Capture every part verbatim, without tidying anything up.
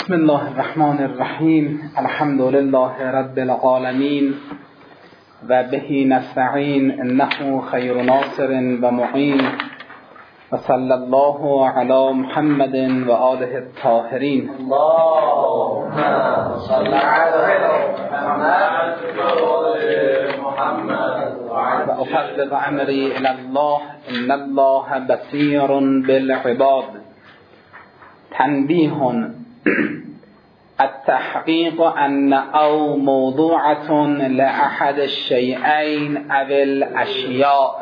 بسم الله الرحمن الرحیم. الحمد لله رب العالمین و به نستعین انه خیر ناصر و معین و صلی الله علی محمد و آله الطاهرین. اللهم صل علی محمد و افوض امری الی الله ان الله بصیر بالعباد. تنبیه: التحقیق ان او موضوعة لأحد الشیئین او الاشیاء.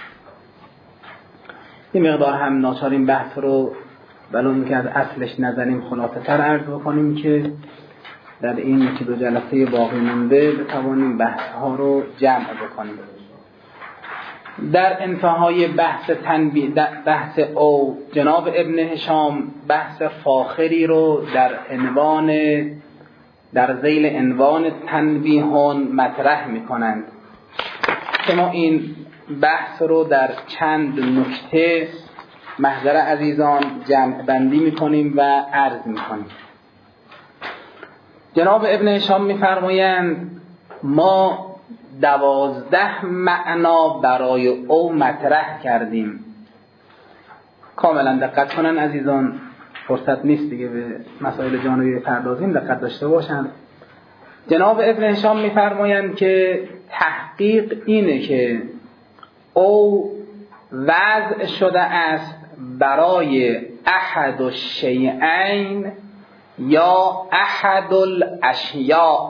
این مقدار هم ناچاریم بحث رو ولو که از اصلش نزنیم خلاصه تر عرض بکنیم که در این یکی دو جلسه باقی مونده بتوانیم بحث ها رو جمع بکنیم. در انتهای بحث تنبیه بحث او جناب ابن هشام بحث فاخری رو در عنوان در ذیل عنوان تنبیهون مطرح میکنند که ما این بحث رو در چند نکته محضر عزیزان جمع بندی میکنیم و عرض میکنیم. جناب ابن هشام میفرمایند ما دوازده معنا برای او مطرح کردیم. کاملا دقت کنن عزیزان، فرصت نیست دیگه به مسائل جانبی بپردازیم، دقت داشته باشن. جناب ابن هشام میفرمایند که تحقیق اینه که او وضع شده است برای احد الشیئین یا احد الاشیاء،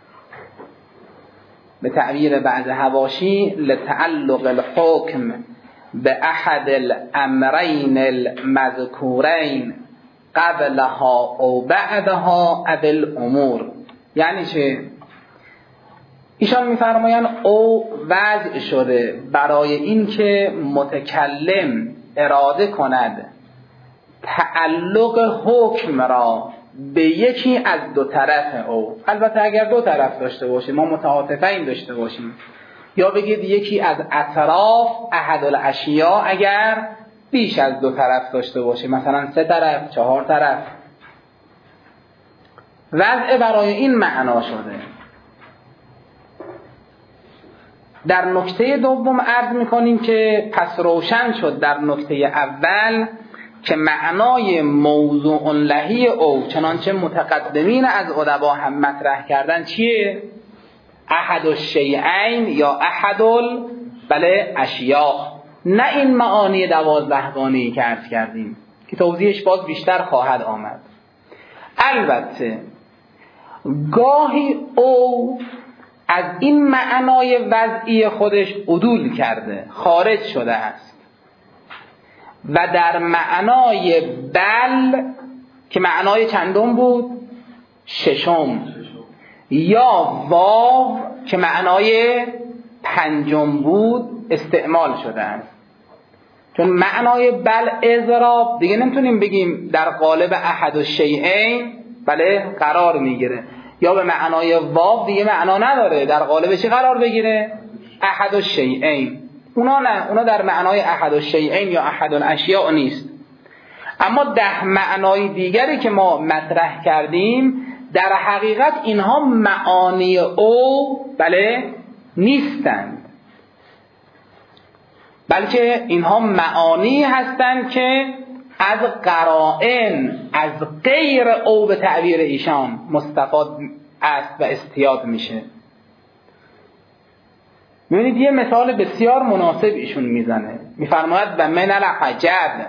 به تعبیر بعض حواشی لتعلق الحکم به احد الامرین المذکورین قبلها او بعدها او الامور. یعنی چه؟ ایشان میفرمایند او وضع شده برای اینکه متکلم اراده کند تعلق حکم را به یکی از دو طرف او، البته اگر دو طرف داشته باشیم ما متعاطفین داشته باشیم، یا بگید یکی از اطراف احد الاشیاء اگر بیش از دو طرف داشته باشیم، مثلا سه طرف، چهار طرف، وضع برای این معنا شده. در نکته دوم عرض میکنیم که پس روشن شد در نکته اول که معنای موضوع لهی او چنانچه متقدمین از ادبا هم مطرح کردن چیه؟ احد الشیئین یا احد ال بله اشیاء، نه این معانی دوازدهگانه‌ای که عرض کردیم که توضیحش باز بیشتر خواهد آمد. البته گاهی او از این معنای وضعی خودش عدول کرده، خارج شده است و در معنای بل که معنای چندم بود؟ ششم، یا واو که معنای پنجم بود استعمال شده است. چون معنای بل اضراب دیگه نمیتونیم بگیم در قالب احد الشیئین بله قرار میگیره، یا به معنای واو دیگه معنا نداره در قالب چی قرار بگیره؟ احد الشیئین. اونا نه، اونا در معنای احد الشیئین یا احد الاشیاء نیست. اما ده معنای دیگری که ما مطرح کردیم در حقیقت اینها معانی او بله نیستند، بلکه اینها معانی هستند که از قرائن از غیر او به تعبیر ایشان مستفاد است و استیاد میشه. می‌بینید یه مثال بسیار مناسب ایشون میزنه، میفرماید و من العجب،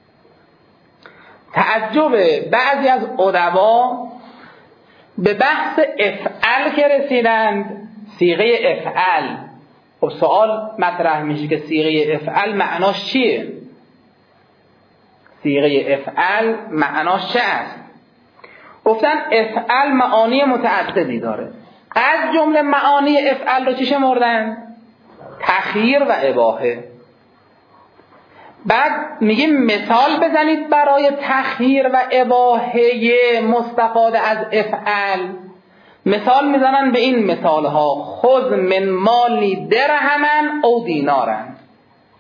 تعجب بعضی از ادبا به بحث افعل که رسیدند، صیغه افعل. خب سوال مطرح میشه که صیغه افعل معناش چیه؟ صیغه افعل معناش چه است؟ گفتن افعل معانی متعددی داره، از جمله معانی افعل رو چی شمردن؟ تخییر و اباحه. بعد میگیم مثال بزنید برای تخییر و اباحه مستفاده از افعل. مثال میزنن به این مثال ها: خذ من مالی درهما او دینارا،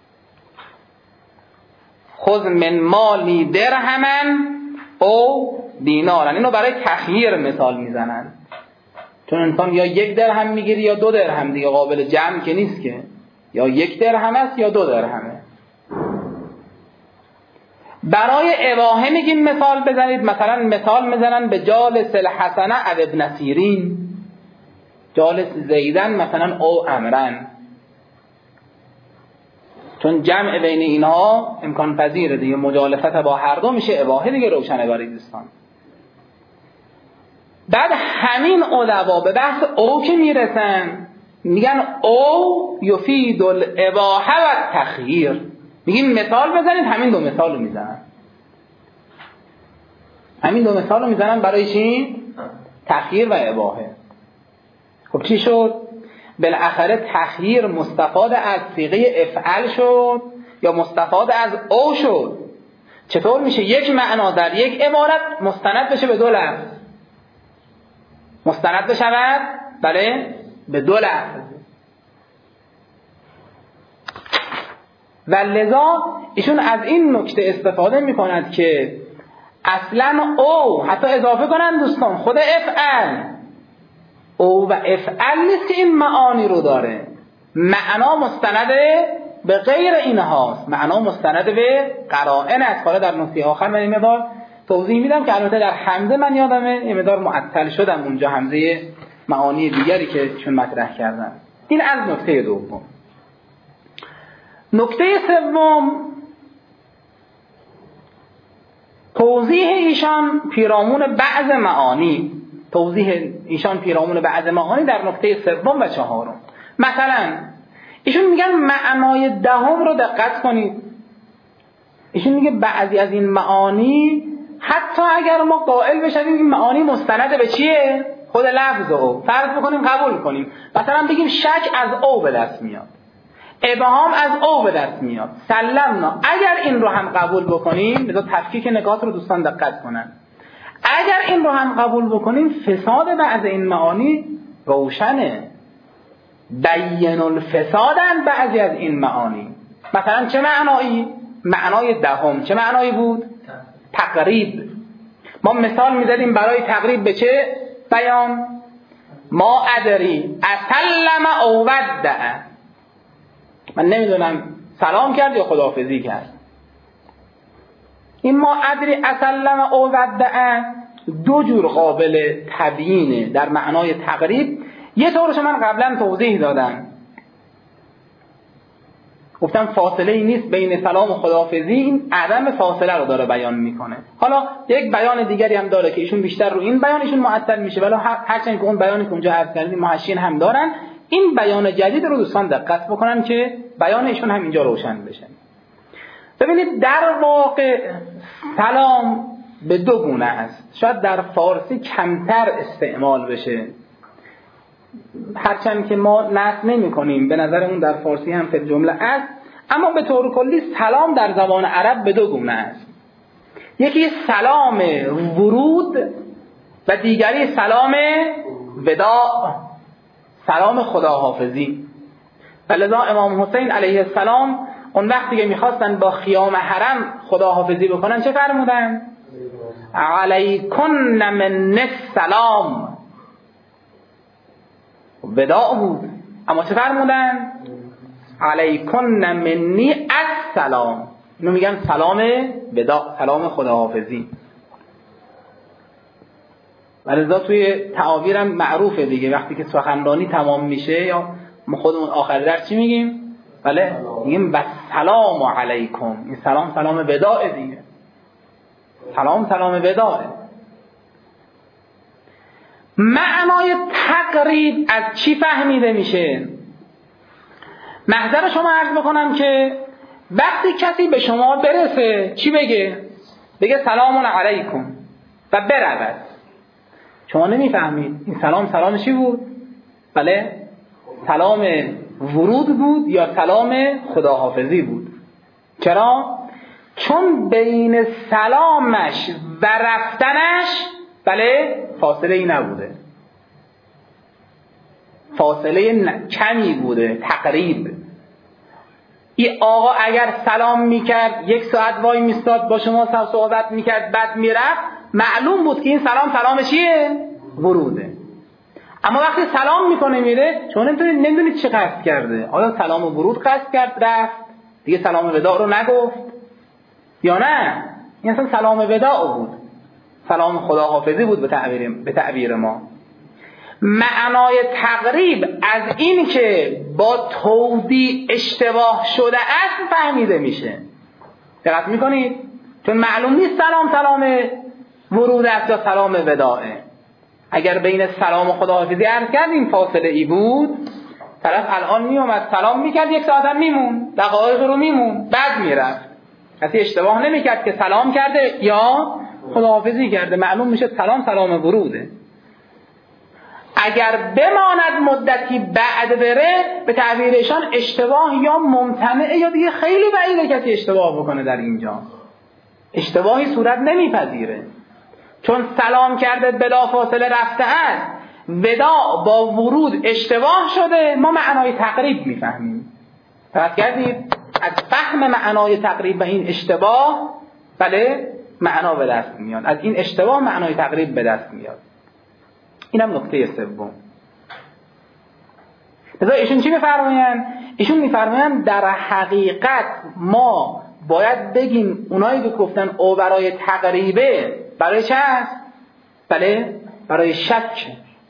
خذ من مالی درهما او دینارن. اینو برای تخییر مثال میزنن، چون انسان یا یک درهم میگیری یا دو درهم، دیگه قابل جمع که نیست که، یا یک درهم است یا دو درهمه. برای اباحه میگیم مثال بزنید، مثلا مثال میزنن به جالس الحسنه او ابن سیرین، جالس زیدن مثلا او امرن، چون جمع بین اینها امکان پذیره دیگه، مجالست با هر دو میشه اباحه دیگه، روشنه برای دوستان. بعد همین ادبا به بحث او که میرسن میگن او یفید الاباحه و تخییر، میگیم مثال بزنید، همین دو مثال رو میزنن، همین دو مثال رو میزنن برای چی؟ تخییر و اباحه. خب چی شد؟ بالاخره تخییر مستفاد از صیغه افعل شد یا مستفاد از او شد؟ چطور میشه یک معنا در یک عبارت مستند بشه به دو لفظ؟ مستند بشود بله به دو لفظ. و لذا ایشون از این نکته استفاده میکند که اصلا او حتی اضافه کنن دوستان، خود افعل او و افعل نیست که این معانی رو داره، معنا مستند به غیر اینهاست، معنا مستند به قرائن است. حالا در نکته آخر من این مقدار توضیح میدم که البته در حمزه من یادمه این مقدار معطل شدم اونجا، حمزه معانی دیگری که چون مطرح کردم. این از نکته دوم. نکته سوم، توضیح ایشان پیرامون بعض معانی، توضیح ایشان پیرامون بعض معانی در نکته سوم و چهارم. مثلا ایشون میگن معنای دهم رو دقت کنید، ایشون میگه بعضی از این معانی حتی اگر ما قائل بشیم این معانی مستند به چیه؟ خود لفظ او، فرض بکنیم قبول کنیم، مثلا بگیم شک از او به دست میاد، ابهام از او به دست میاد، سلمنا، اگر این رو هم قبول بکنیم، بذار تفکیک نکات رو دوستان دقت کنن، اگر این رو هم قبول بکنیم فساد بعض این معانی روشنه، بین الفسادن بعضی از این معانی. مثلا چه معنایی؟ معنای دهم چه معنایی بود؟ تقریب. ما مثال میزدیم برای تقریب به چه بیان؟ ما ادری اسلم او ودع، من نمیدونم سلام کرد یا خداحافظی کرد. این ما ادری اسلم او ودع دو جور قابل تبیینه در معنای تقریب. یه طورش من قبلا توضیح دادم، گفتم فاصله ای نیست بین سلام و خداحافظی، این عدم فاصله رو داره بیان میکنه. حالا یک بیان دیگری هم داره که ایشون بیشتر رو این بیان ایشون معطل میشه، ولی هرچند که اون بیانی که اونجا عرض کردیم محشین هم دارن، این بیان جدید رو دوستان دقت بکنن که بیان ایشون هم اینجا روشن بشه. ببینید در واقع سلام به دو گونه است، شاید در فارسی کمتر استعمال بشه، هرچند که ما نقد نمی کنیم، به نظر اون در فارسی هم فی جمله است، اما به طور کلی سلام در زبان عرب به دو گونه است. یکی سلام ورود و دیگری سلام وداع، سلام خداحافظی. ولذا امام حسین علیه السلام اون وقتی که میخواستن با خیام حرم خداحافظی بکنن چه فرمودن؟ علیکن من السلام، وداع بود، اما چه فرمودن؟ علیکن منی السلام، اینو میگن سلام وداع، سلام خداحافظی. ولذا توی تعابیرم معروفه دیگه، وقتی که سخنرانی تمام میشه یا ما خودمون آخر درس چی میگیم؟ بله میگیم بسلام علیکم، این سلام سلام وداع دیگه، سلام سلام وداع. معنای تقریب از چی فهمیده میشه؟ محضر شما عرض بکنم که وقتی کسی به شما برسه چی بگه؟ بگه سلام علیکم و برود، شما نمیفهمید این سلام سلام چی بود؟ بله سلام ورود بود یا سلام خداحافظی بود. چرا؟ چون بین سلامش و رفتنش بله فاصله ای نبوده، فاصله ن... کمی بوده، تقریب. این آقا اگر سلام میکرد یک ساعت وای میستاد با شما صحبت میکرد بعد میرفت، معلوم بود که این سلام سلام چیه؟ وروده. اما وقتی سلام میکنه میره، شما نمیدونید نمیدونید چه قصد کرده. آیا سلام ورود قصد کرد رفت دیگه سلام وداع رو نگفت یا نه؟ این اصلا سلام وداع بود، سلام خداحافظی بود به تعبیر به تعبیر ما. معنای تقریب از این که با تودیع اشتباه شده است فهمیده میشه. دقت میکنید؟ چون معلوم نیست سلام سلام ورود است یا سلام وداعه. اگر بین سلام و خداحافظی عرض کردیم فاصله ای بود، طرف الان میومد سلام میکرد یک ساعت هم میمون، دقایق رو میمون، بعد میرفت، کسی اشتباه نمیکرد که سلام کرده یا خداحافظی کرده. معلوم میشه سلام سلام وروده. اگر بماند مدتی بعد بره، به تعبیرشان اشتباه یا ممتنعه یا دیگه خیلی بعیده کسی اشتباه بکنه. در اینجا اشتباهی صورت نمیپذیره، چون سلام کرده بلا فاصله رفته است، وداع با ورود اشتباه شده، ما معنای تقریب میفهمیم. فرض کردید از فهم معنای تقریب و این اشتباه بله معنا به دست میاد، از این اشتباه معنای تقریب به دست میاد. اینم نکته سوم. لذا ایشون چی میفرمایند؟ ایشون میفرمایند در حقیقت ما باید بگیم اونایی که گفتن او برای تقریبه برای چه هست؟ بله برای شک.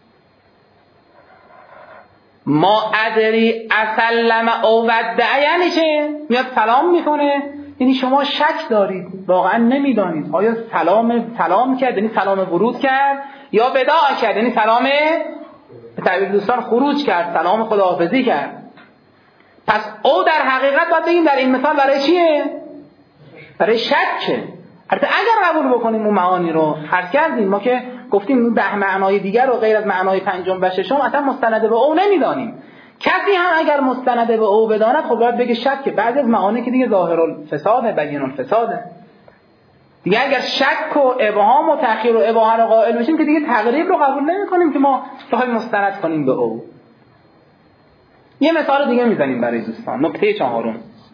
ما ادری اسلم او ودع یعنی چه؟ میاد سلام میکنه، یعنی شما شک دارید، واقعا نمیدانید آیا سلام سلام کرد یعنی سلام ورود کرد یا وداع کرد یعنی سلام به تعبیر دوستان خروج کرد، سلام خداحافظی کرد. پس او در حقیقت باید بگیم در این مثال برای چیه؟ برای شکه. البته اگر قبول بکنیم اون معانی رو عرض کردیم، ما که گفتیم اون ده معنای دیگر رو غیر از معنای پنجم و ششم اصلا مستند به او نمیدانیم. کسی هم اگر مستند به او بداند خب باید بگه شک، که بعضی از معانی که دیگه ظاهر الفساده بیان الفساده دیگه. اگر شک و ابهام و تأخیر و اباحه رو قائل بشیم که دیگه تقریب رو قبول نمی‌کنیم که ما بخوایم مستند کنیم به او. یه مثال دیگه میزنیم برای دوستان. نکته چهارم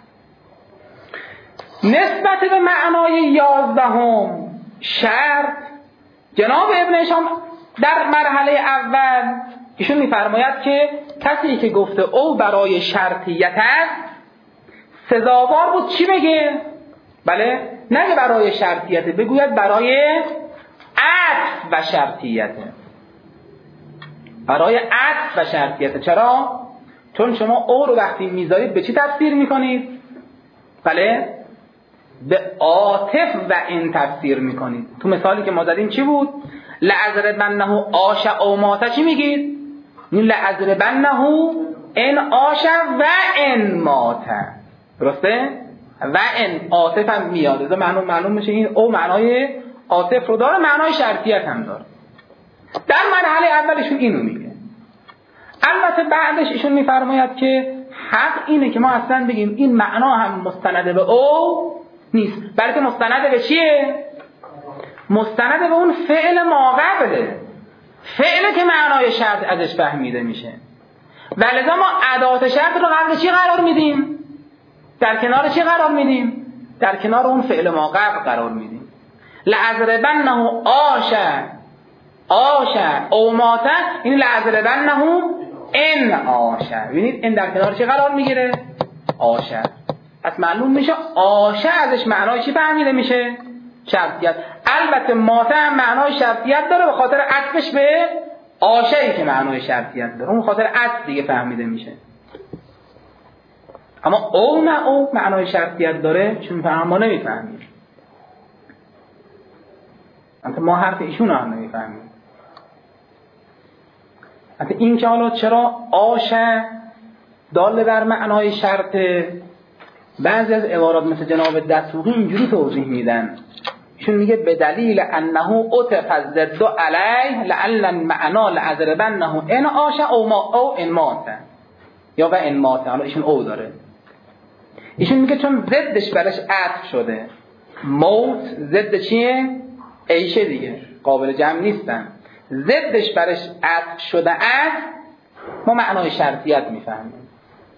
نسبت به معنای یازدهم شرط. جناب ابن هشام در مرحله اول ایشون میفرماید که کسی که گفته او برای شرطیت است سزاوار بود چی بگه؟ بله نگه برای شرطیته، بگوید برای عطف و شرطیته. برای عطف و شرطیته. چرا؟ چون شما او رو وقتی میذارید به چی تفسیر میکنید؟ بله به عاطف و ان تفسیر میکنید. تو مثالی که ما زدیم چی بود؟ لعذربنه آش او مات چی میگید؟ لعذربنه ان آش و ان مات. درسته؟ و ان عاطف هم میاد. از معلوم معلوم میشه این او معنای عاطف رو داره، معنای شرطیت هم داره. در مرحله اولشون اینو میگه. البته بعدش ایشون میفرماید که حق اینه که ما اصلا بگیم این معنا هم مستند به او نیست، بلکه مستند به چیه؟ مستند به اون فعل ما قبله، فعل که معنای شرط ازش فهمیده میشه. ولذا ما ادات شرط رو قبل چی قرار میدیم؟ در کنار چی قرار میدیم؟ در کنار اون فعل ما قبل قرار میدیم. لعذربنه آش آش او مات، این لعذربنه ان آش. ببینید این در کنار چی قرار میگیره؟ آش. پس معلوم میشه آش ازش معنای چی فهمیده میشه؟ شرطیت. البته مات هم معنای شرطیت داره به خاطر عطفش به آشه‌ای که معنای شرطیت داره، اون خاطر عطف دیگه فهمیده میشه. اما او نه او معنای شرطیت داره چون فهم ما نمیفهمیم. البته ما حرف ایشون هم نمیفهمیم. البته این که حالا چرا آشه دال بر معنای شرط، بعضی از عبارات مثل جناب دسوقی اینجوری توضیح میدن. ایشون میگه به دلیل انه عطف الضد علیه لعل المعنى لعذربنه ان آشه او ما او ان مات یا و ان مات. حالا ایشون او داره. ایشون میگه چون ضدش برش عطف شده. موت ضد چیه؟ عیشه دیگه، قابل جمع نیستن. ضدش برش عطف شده است، ما معنای شرطیت میفهمیم.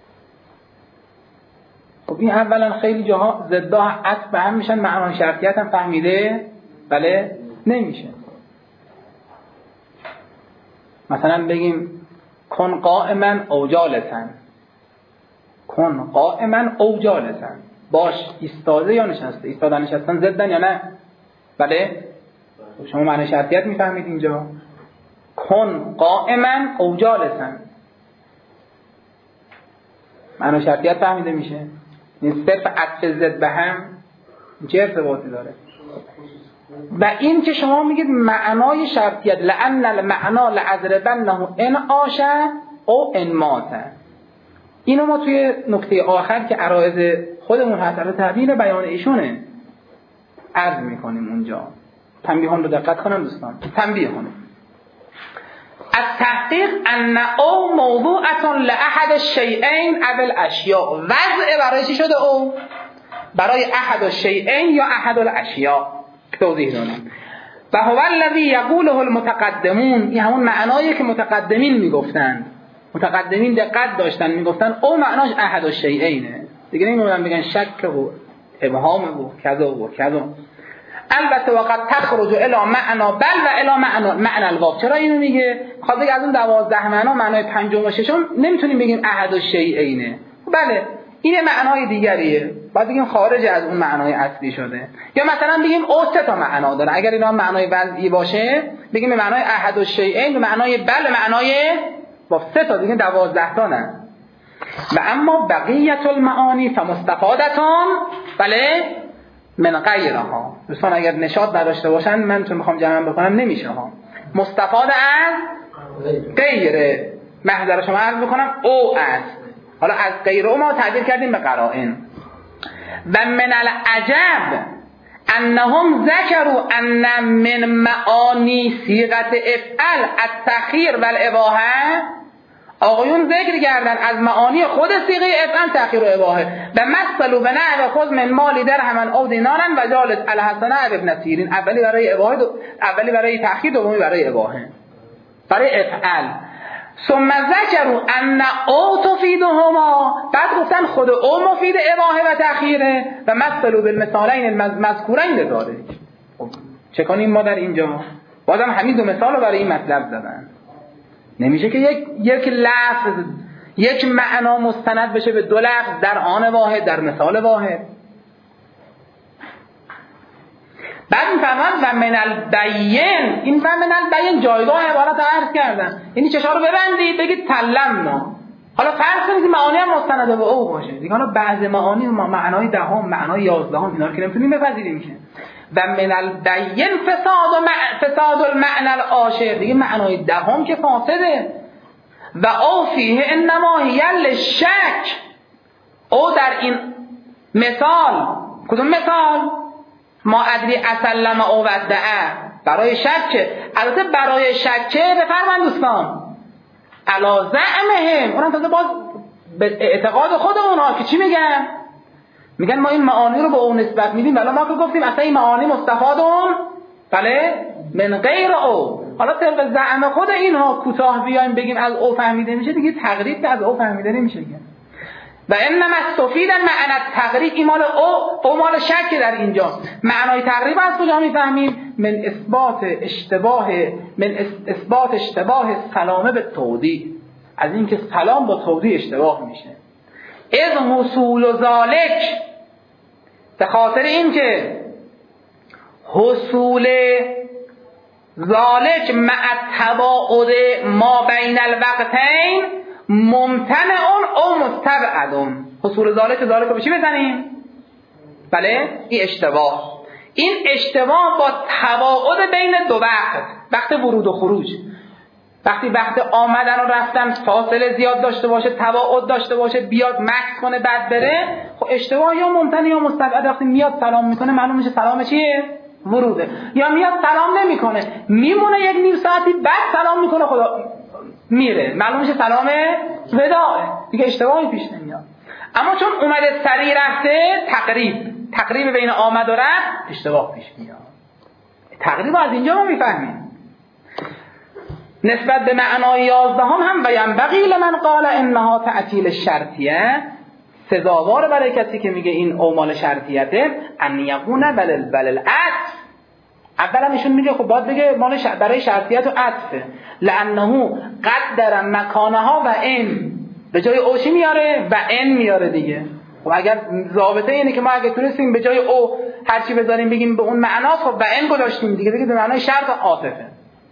خب این اولا خیلی جاها ضدها عطف به هم میشن، معنای شرطیت هم فهمیده بله نمیشه. مثلا بگیم کن قائما او جالسا، کن قائما او جالسا، باش ایستاده یا نشسته. ایستادن نشستن ضدن یا نه؟ بله. شما معنی شرطیت میفهمید اینجا؟ کن قائما او جالسا معنی شرطیت فهمیده میشه؟ این صرف عطف ضد به هم چه ارتباطی داره؟ و این که شما میگید معنای شرطیت لأن المعنا لعذربنه ان عاش او ان مات، اینو ما توی نکته آخر که عرایض خودمون هست البته تعبیر بیان ایشونه عرض میکنیم اونجا. تنبیهان رو دقت کنم دوستان، تنبیه کنم. التحقیق ان او موضوعه لاحد الشیئین او الاشیاء، وضع برای چی شده؟ او برای احد الشیئین یا احد الاشیاء. توضیح دادم. و هو الذی یقوله المتقدمون، این همون معنایی که متقدمین میگفتن. متقدمین دقت داشتن میگفتن او معناش احد الشیئینه، دیگه نمیگن بگن شک و ابهام و کذا و کذا. البته وقت تخرج الی معنا بل و الی معنا معنی الواو. چرا اینو میگه؟ خاطر که از اون دوازده معنا معنای پنجم و ششم نمیتونیم بگیم احد الشیئینه. بله این معنای دیگریه، باید بگیم خارج از اون معنای اصلی شده. یا مثلا بگیم او سه تا معنا داره، اگر اینا معنای وضعی باشه بگیم معنای احد الشیئین و معنای بل معنای با سه تا، دیگه دوازده تا نه. و اما بقیت المعانی فمستفادتان بله من غیرها. دوستان اگر نشاط نداشته باشن من چون میخوام جمع بکنم نمیشه ها. مستفاد از غیره، محضر شما عرض بکنم او است. حالا از غیر او ما تعبیر کردیم به قرائن. و من العجب انهم ذکروا ان من معانی صیغه افعل التأخیر و الاباحه، آقایون ذکر کردن از معانی خود صیغه افعل تأخیر و اباحه. و مثلوا بنحو خذ من مال درهم او دینارا و جالس الحسن ابن سیرین، اولی برای اباحه، اولی برای تأخیر، دومی برای اباحه، برای افعل. ثم ذکروا ان او تفیدهما، بعد گفتن خود او مفید اباحه و تأخیره. و مثلوا بالمثالین المذکورین لذالک. چه کنیم ما در اینجا؟ بازم همین دو مثال رو برای این مطلب زدن. نمیشه که یک یک لفظ یک معنا مستند بشه به دو لفظ در آن واحد، در مثال واحد. بعد میفهمن و من البین، این و من البین جایگاه عبارت عرض کردن، یعنی چشا رو ببندید بگید تلمنا. حالا فرض کنید که معانی هم مستند به او باشه دیگه. حالا بعض معانی معنای دهم، معنای یازدهم اینا رو که نمیتونیم بپذیریم که و من البین فساد و مع... فساد المعنى العاشر، دیگه معنای دهم که فاسده. و او فیه انما هی للشک، او در این مثال، کدوم مثال؟ ما ادری اسلم او ودعه، برای شک. البته برای شک بفرمایید دوستان علا زعمهم، اونم تازه باز به اعتقاد خود اونها که چی میگن؟ میگن ما این معانی رو به اون نسبت میدیم، ولی ما که گفتیم اصلا این معانی مستفادون بله من غیر او. حالا طبق زعم خود اینها کوتاه بیایم بگیم از او فهمیده میشه، دیگه تقریب که از او فهمیده نمیشه. و انما استفید معنی تقریب، این مال او، او مال شک. در اینجا معنای تقریب از کجا میفهمیم؟ من اثبات اشتباه، من اثبات اشتباه سلامه به توضیح، از اینکه سلام با توضیح اشتباه میشه. از حصول و ذالک، به خاطر اینکه حصول ذالک مع تباعد ما بین الوقتین ممتنع او مستبعد. حصول ذالک، ذالک رو به چی بزنیم؟ بله این اشتباه، این اشتباه با تباعد بین دو وقت، وقت ورود و خروج. وقتی وقت آمدن و رفتن فاصله زیاد داشته باشه، تباعد داشته باشه، بیاد مکث کنه بعد بره، خب اشتباه یا ممتنع یا مستبعد. وقتی میاد سلام میکنه معلوم میشه سلام چیه؟ وروده. یا میاد سلام نمیکنه میمونه یک نیم ساعتی بعد سلام میکنه خدا میره، معلوم میشه سلام وداعه، دیگه اشتباهی پیش نمیاد. اما چون اومده سریع رفته، تقریب تقریب بین آمد و رفت اشتباه پیش میاد. تقریب از اینجا ما میفهمیم. نسبت به معنای یازدهم هم و ینبغی لمن قال انها تعطیل الشرطیه، سزاوار برای کسی که میگه این او مال شرطیته ان یکون بل بل العطف اولا ایشون میگه خب باید بگه مال ش... برای شرطیت و عطفه، لانه قدر مکانها و ان، به جای او چی میاره؟ و ان میاره دیگه. خب اگر ضابطه اینه که ما اگه تونستیم به جای او هر چی بذاریم بگیم به اون معناست، خب و ان گذاشتیم دیگه دیگه به معنای شرط و عاطفه.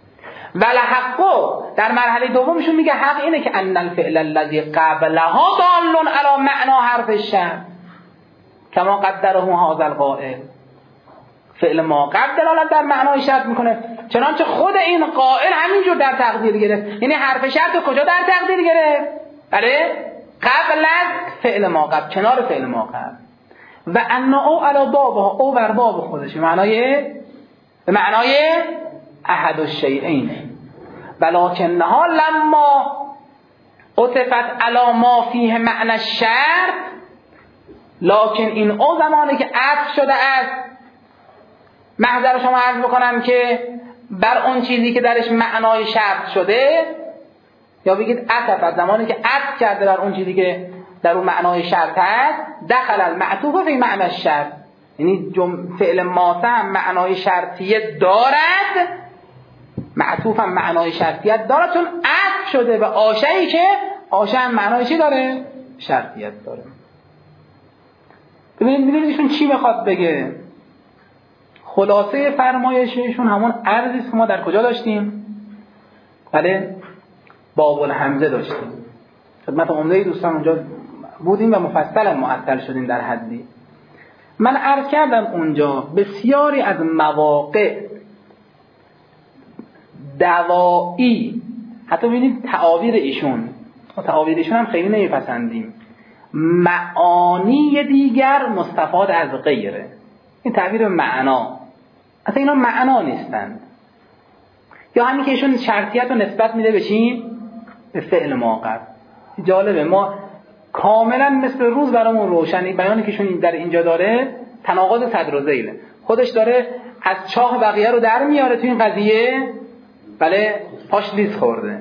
ولحقو در مرحله دومشون میگه حق اینه که ان الفعل الذی قبلها دال علی معنا حرف الشرط کما قدره هذا القائل، فعل ما قبل دلالت در معنای شرط میکنه چنانچه خود این قائل همینجور در تقدیر گرفت. یعنی حرف شرط کجا در تقدیر گرفت؟ بله قبل از فعل ما قبل، کنار فعل ما قبل. و ان او علی بابها، او بر باب خودشه، معنای به معنای احد الشیئین. ولکنها لما عطفت علی ما فیه معنی الشرط، لکن این او زمانی که عطف شده است، محضر شما عرض بکنم که بر اون چیزی که درش معنای شرط شده، یا بگید عطف، زمانی که عطف کرده بر اون چیزی که در اون معنای شرط هست، دخل المعطوف فی معنی الشرط، یعنی فعل ماضی هم معنای شرطیه دارد، معطوف هم معنای شرطیت دارد، چون عطف شده به آشه‌ای که آشه هم معنای چی داره؟ شرطیت داره. ببینید ببینید ایشون چی میخواد بگه. خلاصه فرمایششون همون عرضی که ما در کجا داشتیم؟ بله باب الحمزه داشتیم، خدمت عمده دوستان اونجا بودیم و مفصلا معطل شدیم در حدی. من عرض کردم اونجا بسیاری از مواقع دوایی، حتی ببینید تعابیر ایشون، تعابیر ایشون هم خیلی نمیپسندیم، معانی دیگر مستفاد از غیره، این تعبیر معنا، اصلا اینا معنا نیستند. یا همین که ایشون شرطیت رو نسبت میده به چی؟ به فعل ماقب. جالبه، ما کاملا مثل روز برامون روشنی بیانی که ایشون در اینجا داره تناقض صدر و ذیله، خودش داره از چاه بقیه رو در میاره تو این قضیه، بله پاش لیز خورده.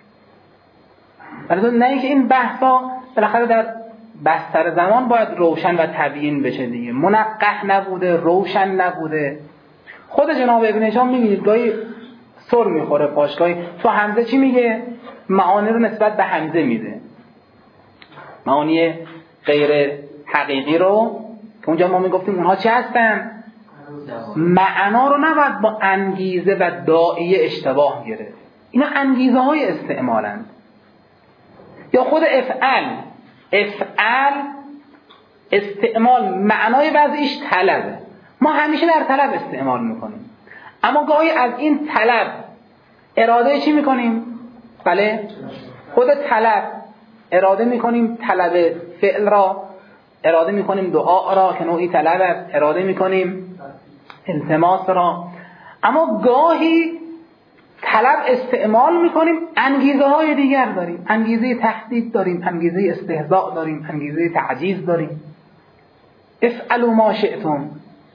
ولی نه اینکه این بحثا بالاخره در بستر زمان باید روشن و تبیین بشه دیگه، منقح نبوده، روشن نبوده. خود جناب ابن هشام میبینید گاهی سر میخوره پاش، گاهی تو حمزه چی میگه؟ معانی رو نسبت به حمزه میده، معانی غیر حقیقی رو که اونجا ما میگفتیم اونها چی هستن؟ معنا رو نباید با انگیزه و داعیه اشتباه گرفت، اینا انگیزه های استعمالند. یا خود افعل، افعل استعمال معنای بعضیش طلبه، ما همیشه در طلب استعمال میکنیم، اما گاهی از این طلب اراده چی میکنیم؟ بله خود طلب اراده میکنیم، طلب فعل را اراده میکنیم، دعا را که نوعی طلب است اراده میکنیم، التماس را. اما گاهی طلب استعمال میکنیم، انگیزه های دیگر داریم، انگیزه تهدید داریم، انگیزه استهزاء داریم، انگیزه تعجیز داریم. افعلوا ما شئتم،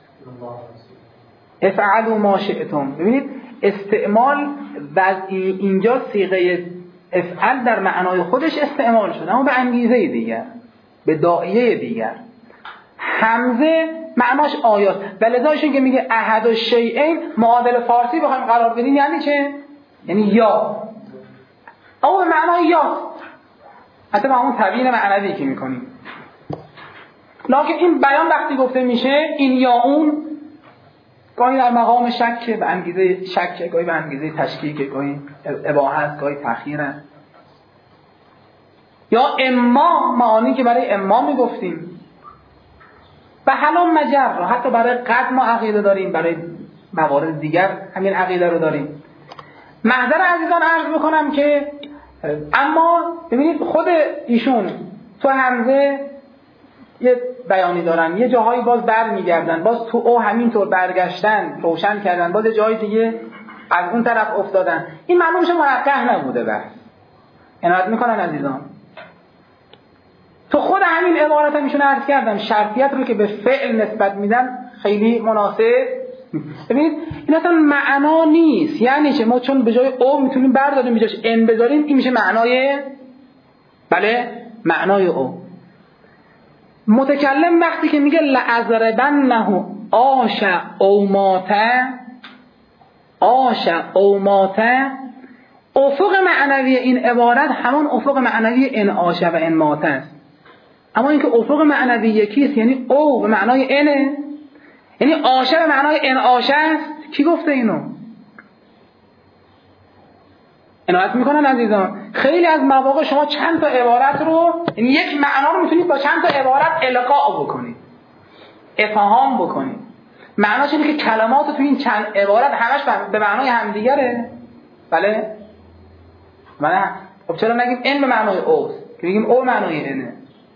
افعلوا ما شئتم. ببینید استعمال و اینجا صیغه افعل در معنای خودش استعمال شده، اما به انگیزه دیگر، به داعیه دیگر. حمزه معناش آیات، ولذایشون که میگه احد الشیئین معادل فارسی بخوایم قرار بدیم یعنی چه؟ یعنی یا، او به معنای یا، حتی با همون تبیین معنوی که میکنیم. لکن این بیان وقتی گفته میشه این یا اون، گاهی در مقام شک، به انگیزه شک، گاهی به انگیزه تشکیک، گاهی اباحت، گاهی تأخیر. یا اما، معانی که برای اما میگفتیم، و حالا مجر، حتی برای قد ما عقیده داریم، برای موارد دیگر همین عقیده رو داریم. محضر عزیزان عرض بکنم که اما ببینید خود ایشون تو حمزه یه بیانی دارن، یه جاهایی باز بر میگردن، باز تو او همینطور برگشتن، روشن کردن، باز جای دیگه از اون طرف افتادن. این معلوم میشه محقق نبوده بحث. عنایت میکنن عزیزان. تو خود همین عبارت هم میشون عرض کردم، شرطیت رو که به فعل نسبت میدن خیلی مناسب. ببینید این اصلا معنا نیست، یعنی چه؟ ما چون به جای او میتونیم برداریم به جاش ان بذاریم، این میشه معنای، بله معنای او. متکلم وقتی که میگه لعذربنه آش او مات، آش او ماته، افق معنوی این عبارت همان افق معنوی ان آش و ان ماته است. اما اینکه افق معنوی یکیست، یعنی او به معنای انه، یعنی آش به معنای ان آش است. کی گفته اینو؟ عنایت میکنن عزیزان. خیلی از مواقع شما چند تا عبارت رو، یعنی یک معنا رو میتونید با چند تا عبارت القا بکنید، افهام بکنید. معناش اینه که کلمات تو این چند عبارت همش به معنای همدیگره. بله؟ بله. خب چرا نگیم ان به معنای اوست که بگیم او معنای انه؟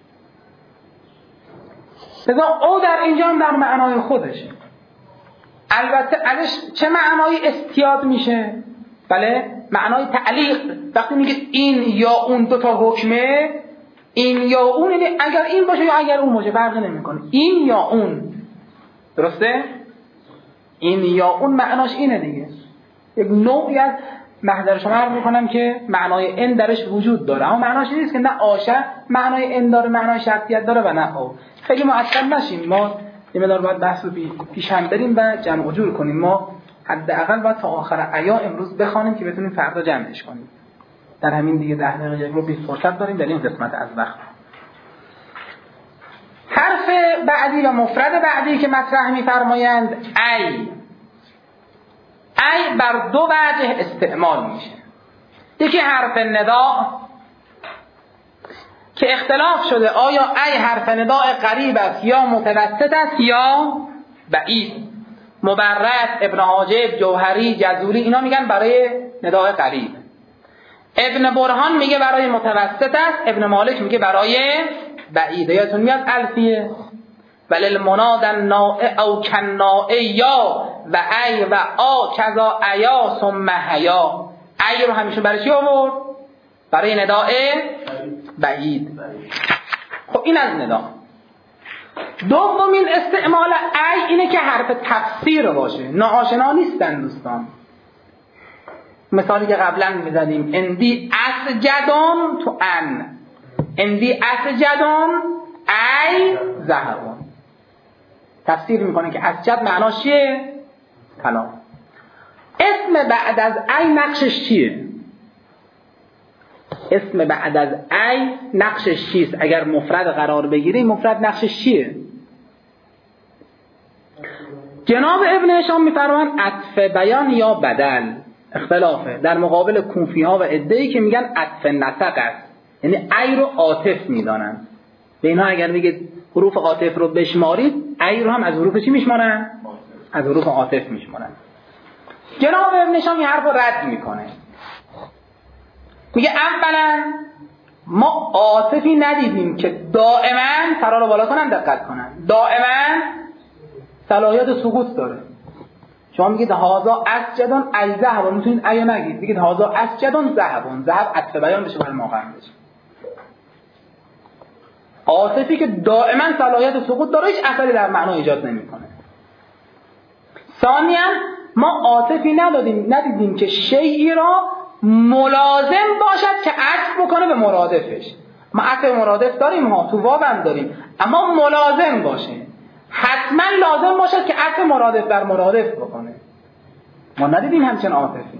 لذا او در اینجا هم در معنای خودشه. البته ازش چه معنایی استیاد میشه؟ بله؟ معنای تعلیق. وقتی میگه این یا اون دو تا حکمه، این یا اون، یعنی اگر این باشه یا اگر اون باشه فرقی نمیکنه، این یا اون. درسته؟ این یا اون معناش اینه دیگه. یک نوعی از محضر شما عرض میکنم که معنای ان درش وجود داره، اما معناش این نیست که نه آشه معنای ان داره، معنای شرطیت داره و نه او. خیلی معطل نشیم، ما یه مقدار باید بحث رو پیش هم بریم و جمع و جور کنیم. ما حداقل باید تا آخر عیا امروز بخوانیم که بتونیم فردا جمعش کنیم. در همین دیگه ده دقیقه یک رو بیست فرصت داریم در این قسمت از وقت. حرف بعدی و مفرد بعدی که مطرح می‌فرمایند ای. ای بر دو وجه استعمال میشه. یکی حرف ندا که اختلاف شده آیا ای حرف نداء قریب است یا متوسط است یا بعید. مبرد، ابن حاجب، جوهری، جزوری اینا میگن برای نداء قریب. ابن برهان میگه برای متوسط است، ابن مالک میگه برای بعید. یادتون میاد الفیه بل المناد الناء او کناء یا و ای و آ کذا ایا ثم حیا. ای رو همیشه برای چی آورد؟ برای نداء بعید. خب این از ندا. دومین استعمال ای اینه که حرف تفسیر باشه. ناآشنا نیستن دوستان. مثالی که قبلا میزدیم اندی اسجدون تو ان، اندی اسجدون ای ذهبون. تفسیر میکنه که اسجد معناش چیه؟ کلام. اسم بعد از ای نقشش چیه؟ اسم بعد از ای نقشش چیست؟ اگر مفرد قرار بگیره مفرد نقشش چیه؟ جناب ابن هشام میفرمان عطف بیان یا بدل. اختلافه در مقابل کوفی ها و عده‌ای که میگن عطف نسق است، یعنی ای رو عاطف میدانن. به اینها اگر میگه حروف عاطف رو بشمارید، ای رو هم از حروف چی میشمارن؟ از حروف عاطف میشمارن. جناب ابن هشام این حرف رو رد میکنه، میگه اولا ما عاطفی ندیدیم که دائما فرا رو بالا کنن، دقت کنن، دائما صلاحیت سقوط داره. شما میگید هازا اسجدون ای ذهبون، میتونید ایو نگید، میگید هازا اسجدون ذهبون، ذهب عطف بیان بشه برای موقع بشه. عاطفی که دائما صلاحیت سقوط داره هیچ اثری در معنا ایجاد نمیکنه. ثانیاً ما عاطفی ندادیم ندیدیم که شیئی را ملازم باشد که عطف بکنه به مرادفش. ما عطف مرادف داریم ها، تو واو هم داریم، اما ملازم باشه، حتما لازم باشد که عطف مرادف بر مرادف بکنه. ما ندیدیم همچین عاطفی.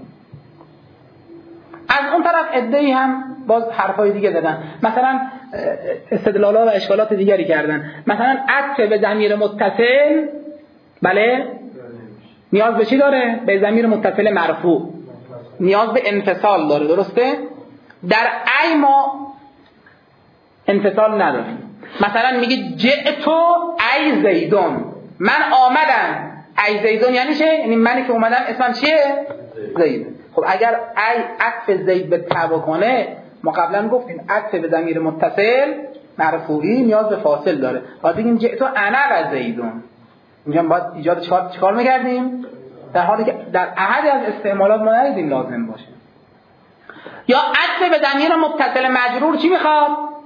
از اون طرف عده‌ای هم باز حرفای دیگه زدن، مثلا استدلالات و اشکالات دیگری کردن. مثلا عطف به ضمیر متصل، بله، نیاز به چی داره؟ به ضمیر متصل مرفوع، نیاز به انفصال داره، درسته؟ در ای ما انفصال نداریم. مثلا میگه جئتو ای زیدون، من آمدم. ای زیدون یعنی چه؟ یعنی منی که اومدم اسمم چیه؟ زید. خب اگر ای عطف زید به تبع کنه، ما قبلا گفتیم عطف به ضمیر متصل مرفوعی نیاز به فاصل داره. باید بگیم جئتو انا و زیدون. اینجا باید ایجاد چیکار چیکار می‌کردیم؟ در حالی که در احد از استعمالات ما ندیدیم لازم باشه. یا عطف به ضمیر متصل مجرور چی میخواد؟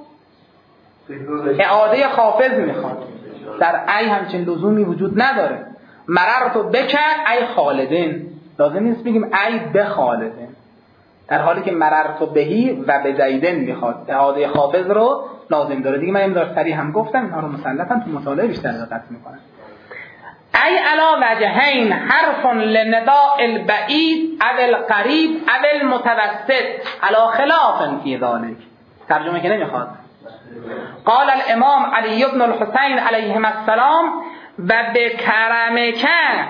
اعاده خافض میخواد. در ای همچین لزومی وجود نداره. مررت بک ای خالدین، لازم نیست بگیم ای به خالدین، در حالی که مررت بهی و به زیدن میخواد، اعاده خافض رو لازم داره. دیگه من این دار سریع هم گفتم، اینا رو مسلطاً تو مطالعه بیشتر دقت میکنم. ای علا وجهین حرف لنداء البعید او القریب او المتوسط علا خلاف فی ذلک. ترجمه که نمیخواد. قال الامام علی بن الحسین علیهما السلام و بکرمک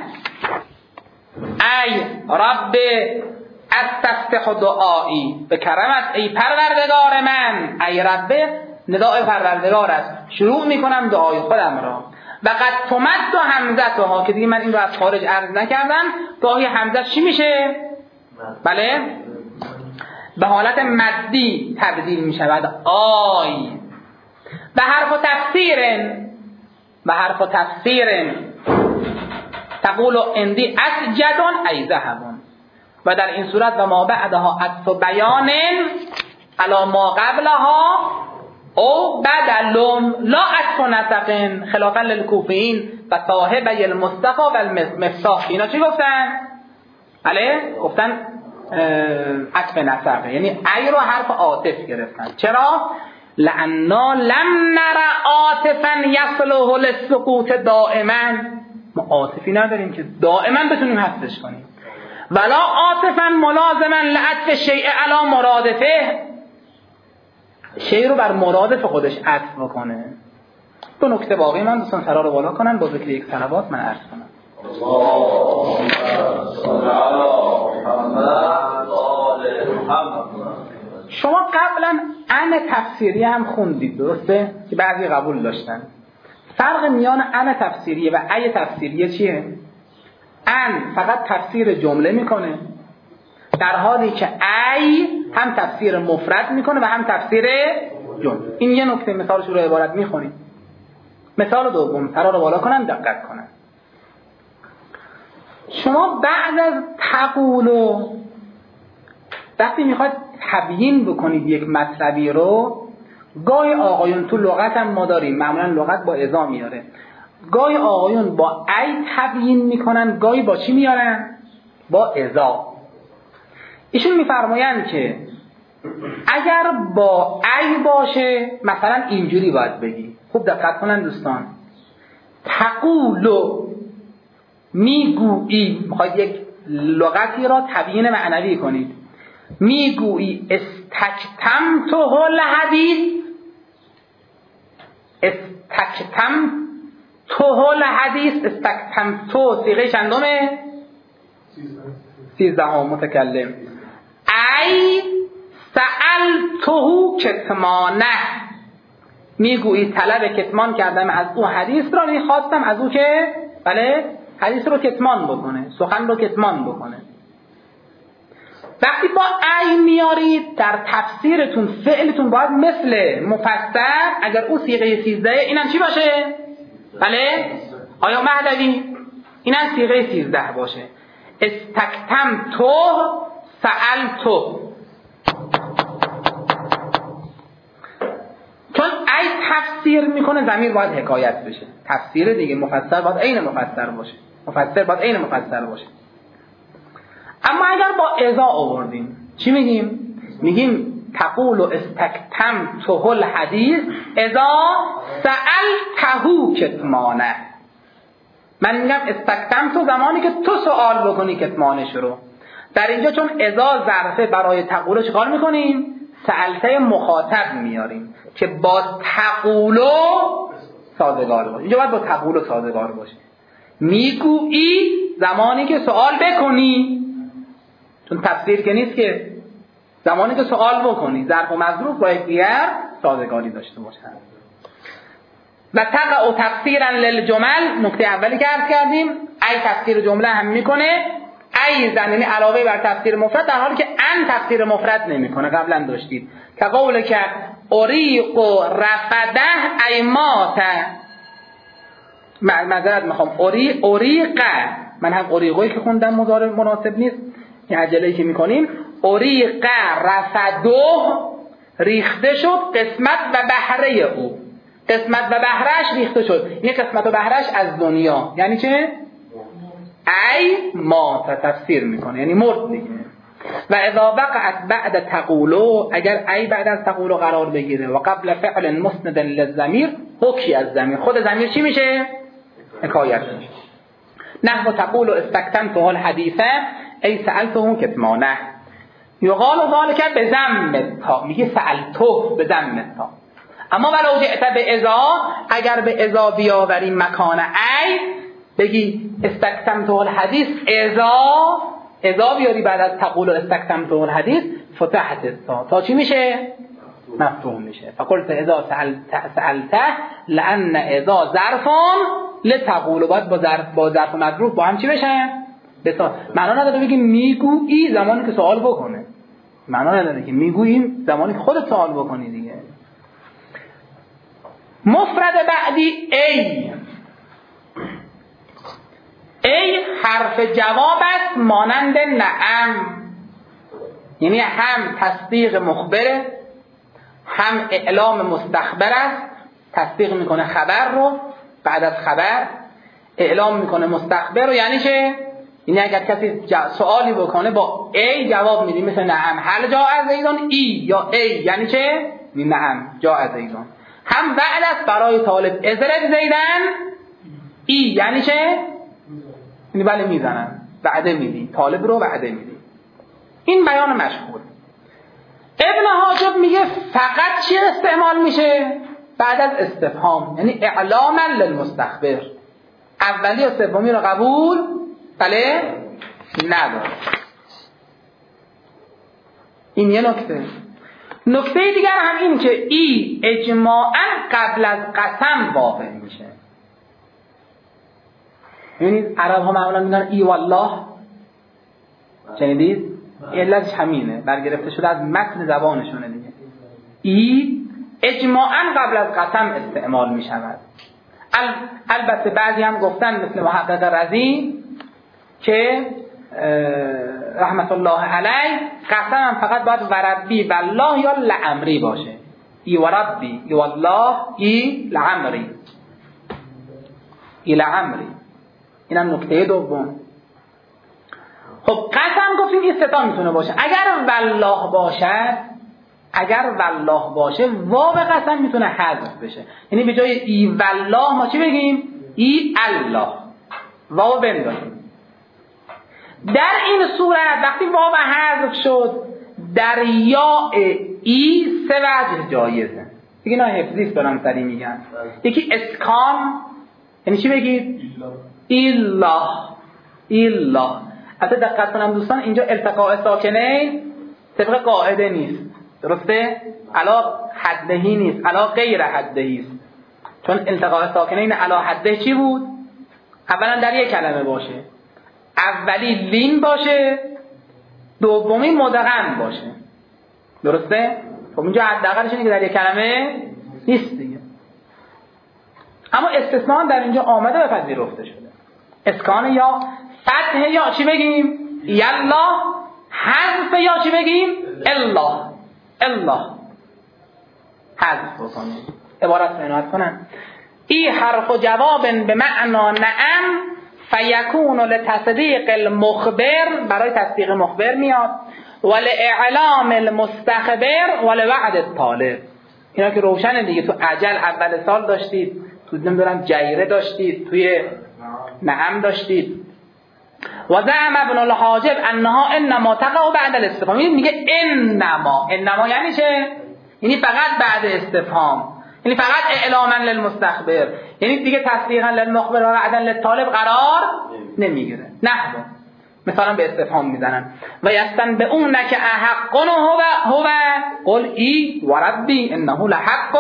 ای رب استفتح دعایی، به کرمت ای پروردگار من، ای رب ندای پروردگار است، شروع میکنم دعای خودم را. و قد تمد و همزت ها، که دیگه من این رو از خارج عرض نکردم، گاهی همزت چی میشه؟ بله به حالت مدی تبدیل میشود آی. و حرف و تفسیر و حرف و تفسیر تقول اندی اسجدون ای ذهبون. و در این صورت و ما بعدها عطف بیان علی ما قبلها او بدلم لا عطف نسق خلافا للکوفیین و صاحبی المصطفى و المفتاح. اینا چی گفتن؟ بله گفتن عطف نسق، یعنی ای رو حرف عاطف گرفتن. چرا؟ لعنا لم نر عاطفا یصلح للسقوط دائما. ما عاطفی نداریم که دائما بتونیم حذفش کنیم. ولا عاطفا ملازما لعطف شیء علی مرادفه، شیء رو بر مرادف خودش عطف بکنه. دو نکته باقی من دوستان سرا رو بالا کنن با ذکر یک صلوات من عرض کنم. اللهم صل علی محمد. شما قبلا ان تفسیری هم خوندید درسته؟ که بعضی قبول داشتن. فرق میان ان تفسیری و ای تفسیری چیه؟ ان فقط تفسیر جمله میکنه، در حالی که ای هم تفسیر مفرد میکنه و هم تفسیر جمله. این یه نکته، مثالش رو عبارت میخونیم. مثال دوم، سرا رو بالا کنن دقت کنن. شما بعد از تقولو وقتی میخواید تبیین بکنید یک مطلبی رو، گاهی آقایون تو لغت هم ما داریم، معمولا لغت با اذا میاره، گاهی آقایون با ای تبیین میکنن، گاهی با چی میارن؟ با اذا. ایشون میفرمایند که اگر با ای باشه مثلا اینجوری باید بگی. خوب دقت کنن دوستان. تقولو میگویی، میخواید یک لغتی را تبیین معنوی کنید، میگویی استکتمته الحدیث، استکتمته الحدیث، استکتمته صیغه چندمه؟ سیزدهم متکلم. ای سألته کتمانه، میگویی طلب کتمان کردم از او حدیث را، میخواستم از او که بله حدیث رو کتمان بکنه، سخن رو کتمان بکنه. وقتی با ای میارید در تفسیرتون فعلتون باید مثل مفسر، اگر او صیغه سیزده اینم چی باشه؟ بله آیا مهدوی؟ اینم صیغه سیزده باشه. استکتم تو سأل تو، چون ای تفسیر میکنه ضمیر باید حکایت بشه. تفسیر دیگه مفسر باید عین مفسر باشه، مفسر باید عین مفسر باشه. اما اگر با اذا آوردیم چی میگیم؟ میگیم تقول استکتم تو الحدیث اذا سألته کتمانه. من میگم استکتم تو زمانی که تو سوال بکنی کتمانش رو. در اینجا چون اذا ظرفه برای تقول چیکار میکنیم؟ سألته مخاطب میاریم که با تقولو سازگار باشه. اینجا باید با تقولو سازگار باشه. میگویی زمانی که سوال بکنی، چون تفسیر که نیست که، زمانی که سوال بکنی ظرف و مظروف با یکدیگر سازگاری داشته باشن. و تقع و تفسیرا للجمل، نکته اولی که عرض کردیم، ای تفسیر جمله هم میکنه، ای زمینی علاوه بر تفسیر مفرد، در حالی که ان تفسیر مفرد نمیکنه. قبلا داشتید که قول که اریق و رفده ای مات، معذرت میخوام، اوری اوریق، من هم اوریقی که خوندم مضارع مناسب نیست، این عجله‌ای که میکنیم، اوریق رفدو ریخته شد قسمت و بهره او، قسمت و بهرهش ریخته شد. این قسمت و بهرهش از دنیا یعنی چه؟ ای ما تفسیر میکنه یعنی مرد دیگه. و اذا وقعت بعد تقولو، اگر ای بعد از تقولو قرار بگیره و قبل فعل مسند للضمیر، حکی از ضمیر، خود ضمیر چی میشه؟ حکایت میشه. نحو تقول استکتمته الحدیث ای سألته کتمانه. یقال ذلك بضم التاء، میگه سألته به ضم التاء. اما ولو جئت به اذا، اگر به اذا بیاوری مکان ای، بگی استکتمته الحدیث اذا، اذا بیاری بعد از تقول استکتمته الحدیث فتحت التاء، تا چی میشه؟ مفتوح میشه. فقلت اذا سألت سألته لأن اذا ظرف لتقول، باید با ظرف با ظرف مظروف با هم چی بشن؟ بسا. معنا نداره بگیم میگویی زمانی که سوال بکنه، معنا نداره که میگوییم زمانی که خودت سوال بکنی دیگه. مفرد بعدی ای، ای حرف جواب است مانند نعم، یعنی هم تصدیق مخبره هم اعلام مستخبر است. تصدیق میکنه خبر رو، بعد از خبر اعلام میکنه مستخبر رو. یعنی چه؟ یعنی اگر کسی سوالی بکنه با ای جواب میدیم، مثل نعم هل جاء زیدون، ای یا ای یعنی چه؟ نعم جاء زیدون. هم بعد است برای طالب ازرد زیدن، ای یعنی چه؟ یعنی بله میزنن، وعده میدی طالب رو، وعده میدی. این بیان مشهور. ابن حاجب میگه فقط چی استعمال میشه؟ بعد از استفهام، یعنی اعلاما للمستخبر. اولی و سومی رو قبول بله نداره. این یه نکته. نکته دیگر هم این که ای اجماعاً قبل از قسم واقع میشه. ببینید عرب ها معمولا میگن ای والله، شنیدید؟ علتش همینه، برگرفته شده از متن زبانشونه دیگه. ای اجماعاً قبل از قسم استعمال می شود. البته بعضی هم گفتن مثل محقق رضی که رحمت الله علیه قسم هم فقط باید وربی والله یا لعمری باشه. ای وربی ای والله ای لعمری ای لعمری. این هم نکته دوم. خب قسم گفتیم این ستا میتونه باشه. اگر والله باشد، اگر والله باشه واو قسم میتونه حذف بشه. یعنی به جای ای والله ما چی بگیم؟ ای الله، واو بندازیم. در این صورت وقتی واو حذف شد در یا ای سه وجه جایزه. دیگه نه حفظیست دارم سری میگن. یکی اسکان، یعنی چی بگید؟ ایلا ایلا. البته دقت کنم دوستان، اینجا التقاء ساکنین طبق قاعده نیست، درسته؟ علا حدهی نیست، علا غیر حدهی است. چون التقاء ساکنین علا حده چی بود؟ اولا در یک کلمه باشه، اولی لین باشه، دومی مدغم باشه، درسته؟ خب اینجا حداقلش اینه که در یک کلمه نیست دیگه. اما استثناء در اینجا آمده و پذیرفته شده. اسکان یا فتح یا چی بگیم؟ یلا. حذف یا چی بگیم؟ الله الله. حذف بکنیم. عبارت عنایت کنن. ای حرف و جواب به معنا نعم فیکون لتصدیق المخبر، برای تصدیق مخبر میاد، ولإعلام المستخبر ولوعد الطالب. اینا که روشنه دیگه. تو عجل اول سال داشتید، تو نمیدونم جیره داشتید، توی نعم داشتید. و زعم ابن الحاجب انها انما تقع بعد الاستفهام. میگه انما، انما یعنی چه؟ یعنی فقط بعد استفهام، یعنی فقط اعلاما للمستخبر، یعنی دیگه تصدیقا للمخبر و وعدا للطالب قرار نمیگیره. نحو مثلا به استفهام میزنن و یستنبئونک احق هو هو قل ای و ربی انه لحق.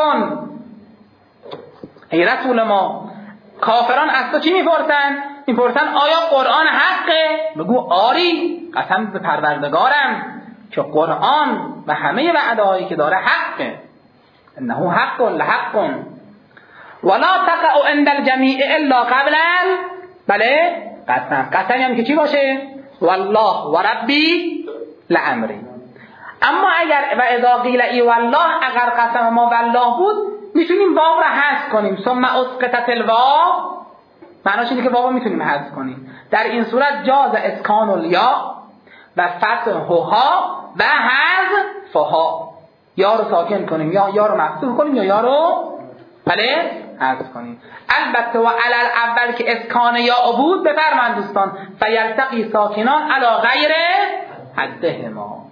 ای رسول ما، کافران از تو چی میپرسن؟ میپرسن آیا قرآن حقه؟ بگو آری، قسم به پروردگارم که قرآن و همه وعدهایی که داره حقه. انه حق لحق ولا تقع عند الجمیع الا قبلا. بله قسم، قسمی هم که چی باشه؟ والله و ربی لعمری. اما اگر و اذا قیل ای والله، اگر قسم ما والله بود میتونیم واو را حذف کنیم. ثم اسقطت الواو، معناش اینه که واو میتونیم حذف کنیم. در این صورت جاز اسکان الیا و فتحها و حذف فها. یا رو ساکن کنیم یا یا رو مفتوح کنیم یا یا رو بله عرض کنیم. البته و علل اول که اسکان یا بود بفرمایند دوستان فیلتقی ساکنان علی غیر حدهما.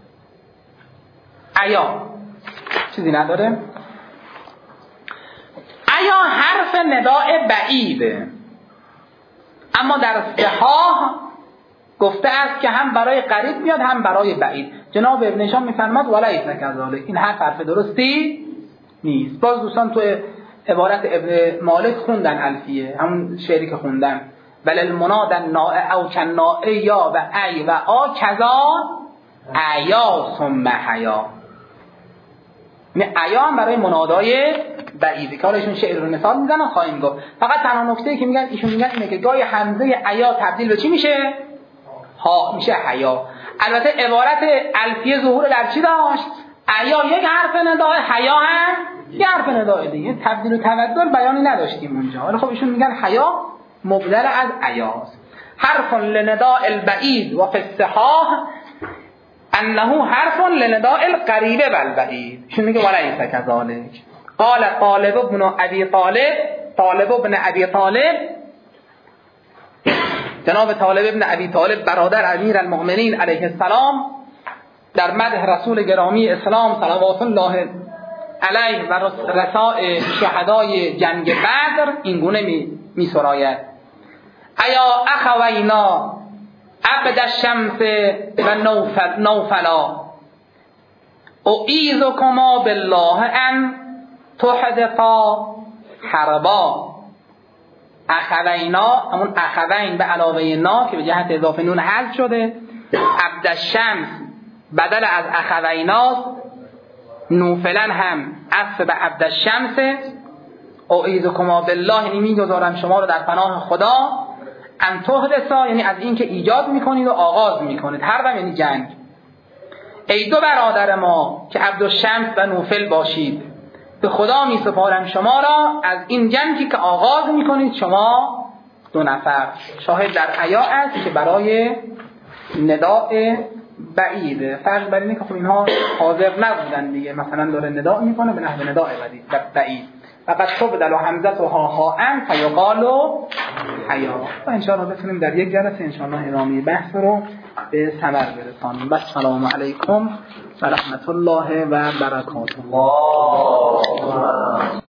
ایا چیزی نداره؟ ایا حرف نداء بعیده، اما در صحاح گفته است که هم برای قریب میاد هم برای بعید. جناب ابن هشام میفرماد ولیس کذالک، این حرف حرف درستی نیست. باز دوستان تو عبارت ابن مالک خوندن الفیه، همون شعری که خوندن بل المناد الناء او کناء یا و ای و آ کذا ایا ثم حیا. این ایا هم برای منادای بعیده که حالا ایشون شعر رو مثال میزنن خواهیم گفت. فقط تنها نکته که میگن ایشون میگن اینه که گاهی همزه ایا تبدیل به چی میشه؟ ها میشه حیا. البته عبارت الفیه ظهور در چی داشت؟ ایا یک حرف نداه، حیا هم یک حرف نداه دیگه، تبدیل و تبدل بیانی نداشتیم اونجا. ولی خب ایشون میگن حیا مبدل از ایاست. حرف لنداء البعید و فی الصحاح انه حرف لنداء القریب والبعید. ایشون میگه ولیس کذالک. قال طالب ابن ابی طالب، طالب ابن ابی طالب، جناب طالب ابن ابی طالب برادر امیر المؤمنین علیه السلام در مدح رسول گرامی اسلام صلوات الله علیه و رساء شهدای جنگ بدر این گونه می, می سراید: ایا اخوینا عبد الشمس و نوفل نوفلا اعیذکما بالله ان تحدثا حربا. اخوینا همون اخوین به علاوه نا که به جهت اضافه نون حذف شده، عبد الشمس بدل از اخویناست، نوفلن هم عطف به عبد الشمس. اعیذکما بالله یعنی میگذارم شما رو در پناه خدا، ان تحدثا یعنی از این که ایجاد میکنید و آغاز میکنید، حربم یعنی جنگ. ای دو برادر ما که عبد الشمس و نوفل باشید، به خدا می سپارم شما را از این جنگی که آغاز میکنید شما دو نفر. شاهد در حیا است که برای نداء بعیده. فرض بر اینه که خب اینها حاضر نبودن دیگه، مثلا داره نداء میکنه به نحو نداء بعید. فقط تبدل و همزه و ها ها ان فیقال و حیا. و ان شاء الله بتونیم در یک جلسه ان شاء الله ادامه بحث رو به ثمر برسانیم. بس سلام علیکم و رحمت الله و برکاته.